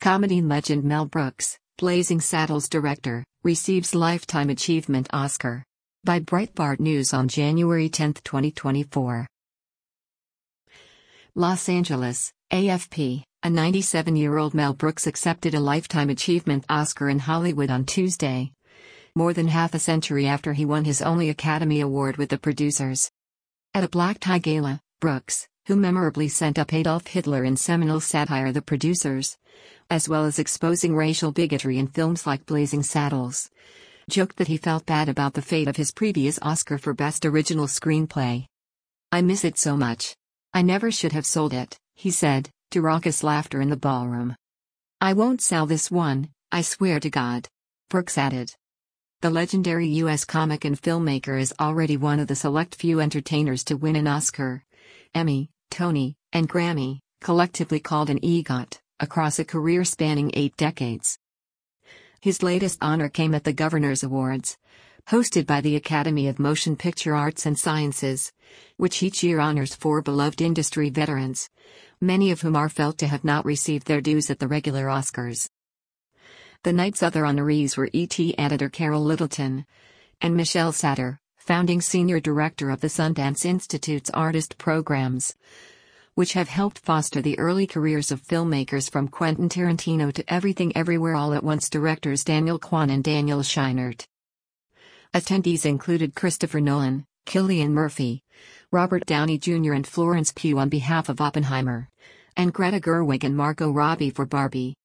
Comedy legend Mel Brooks, Blazing Saddles director, receives Lifetime Achievement Oscar. By Breitbart News on January 10, 2024. Los Angeles, AFP. A 97-year-old Mel Brooks accepted a Lifetime Achievement Oscar in Hollywood on Tuesday, more than half a century after he won his only Academy Award with The Producers. At a black tie gala, Brooks, who memorably sent up Adolf Hitler in seminal satire The Producers, as well as exposing racial bigotry in films like Blazing Saddles, joked that he felt bad about the fate of his previous Oscar for Best Original Screenplay. "I miss it so much. I never should have sold it," he said, to raucous laughter in the ballroom. "I won't sell this one, I swear to God," Brooks added. The legendary U.S. comic and filmmaker is already one of the select few entertainers to win an Oscar, Emmy, Tony, and Grammy, collectively called an EGOT, across a career spanning 8 decades. His latest honor came at the Governor's Awards, hosted by the Academy of Motion Picture Arts and Sciences, which each year honors 4 beloved industry veterans, many of whom are felt to have not received their dues at the regular Oscars. The night's other honorees were E.T. editor Carol Littleton and Michelle Satter, founding senior director of the Sundance Institute's artist programs, which have helped foster the early careers of filmmakers from Quentin Tarantino to Everything Everywhere All at Once directors Daniel Kwan and Daniel Scheinert. Attendees included Christopher Nolan, Cillian Murphy, Robert Downey Jr. and Florence Pugh on behalf of Oppenheimer, and Greta Gerwig and Margot Robbie for Barbie.